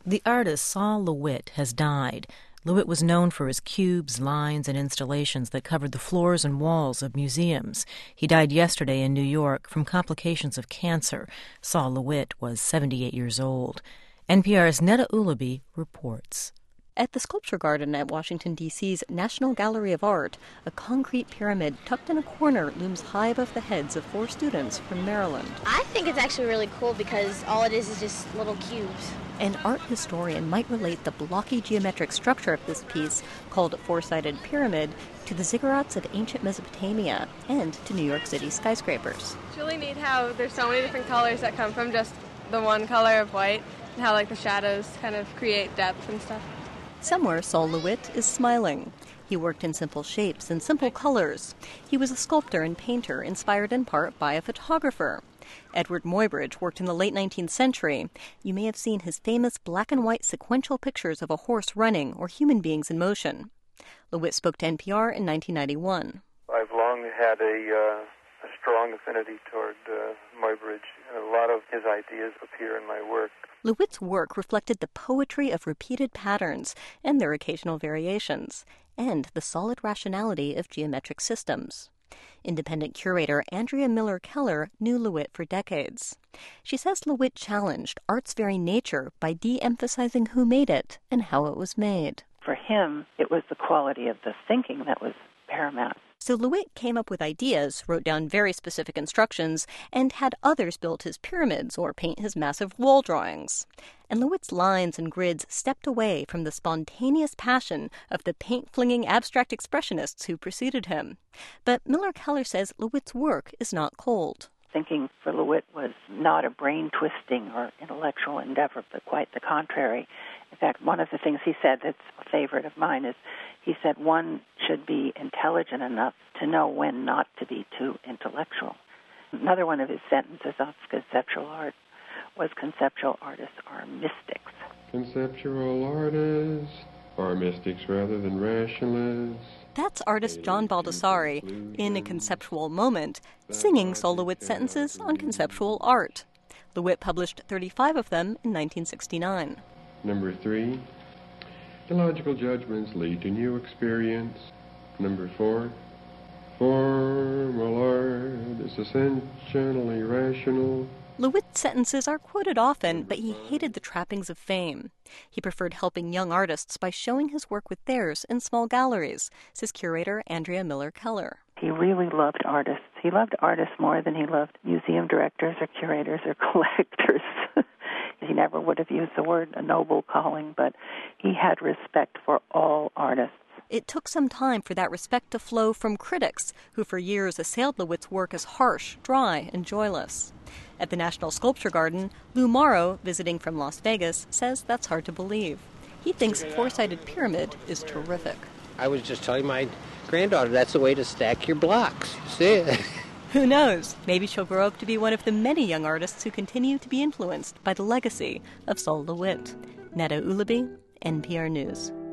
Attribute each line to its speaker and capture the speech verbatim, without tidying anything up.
Speaker 1: The artist Sol LeWitt has died. LeWitt was known for his cubes, lines, and installations that covered the floors and walls of museums. He died yesterday in New York from complications of cancer. Sol LeWitt was seventy-eight years old. N P R's Neda Ulaby reports.
Speaker 2: At the Sculpture Garden at Washington, D C's National Gallery of Art, a concrete pyramid tucked in a corner looms high above the heads of four students from Maryland.
Speaker 3: I think it's actually really cool because all it is is just little cubes.
Speaker 2: An art historian might relate the blocky geometric structure of this piece, called a four-sided pyramid, to the ziggurats of ancient Mesopotamia and to New York City skyscrapers.
Speaker 4: It's really neat how there's so many different colors that come from just the one color of white, and how like the shadows kind of create depth and stuff.
Speaker 2: Somewhere, Sol LeWitt is smiling. He worked in simple shapes and simple colors. He was a sculptor and painter, inspired in part by a photographer. Edward Muybridge worked in the late nineteenth century. You may have seen his famous black and white sequential pictures of a horse running or human beings in motion. LeWitt spoke to N P R in nineteen ninety-one.
Speaker 5: I've long had a, uh, a strong affinity toward uh, Muybridge. A lot of his ideas appear in my work.
Speaker 2: LeWitt's work reflected the poetry of repeated patterns and their occasional variations, and the solid rationality of geometric systems. Independent curator Andrea Miller Keller knew LeWitt for decades. She says LeWitt challenged art's very nature by de-emphasizing who made it and how it was made.
Speaker 6: For him, it was the quality of the thinking that was paramount.
Speaker 2: So LeWitt came up with ideas, wrote down very specific instructions, and had others build his pyramids or paint his massive wall drawings. And LeWitt's lines and grids stepped away from the spontaneous passion of the paint-flinging abstract expressionists who preceded him. But Miller Keller says LeWitt's work is not cold.
Speaker 6: Thinking for LeWitt was not a brain-twisting or intellectual endeavor, but quite the contrary. In fact, one of the things he said that's a favorite of mine is he said one should be intelligent enough to know when not to be too intellectual. Another one of his sentences on conceptual art was conceptual artists are mystics.
Speaker 7: Conceptual artists are mystics rather than rationalists.
Speaker 2: That's artist John Baldessari, in A Conceptual Moment, singing Sol LeWitt's sentences on conceptual art. LeWitt published thirty-five of them in nineteen sixty-nine.
Speaker 7: Number three, illogical judgments lead to new experience. Number four, formal art is essentially rational.
Speaker 2: LeWitt's sentences are quoted often, but he hated the trappings of fame. He preferred helping young artists by showing his work with theirs in small galleries, says curator Andrea Miller Keller.
Speaker 6: He really loved artists. He loved artists more than he loved museum directors or curators or collectors. He never would have used the word a noble calling, but he had respect for all artists.
Speaker 2: It took some time for that respect to flow from critics, who for years assailed LeWitt's work as harsh, dry, and joyless. At the National Sculpture Garden, Lou Morrow, visiting from Las Vegas, says that's hard to believe. He thinks four-sided pyramid is terrific.
Speaker 8: I was just telling my granddaughter that's the way to stack your blocks. You see it?
Speaker 2: Who knows? Maybe she'll grow up to be one of the many young artists who continue to be influenced by the legacy of Sol LeWitt. Neda Ulaby, N P R News.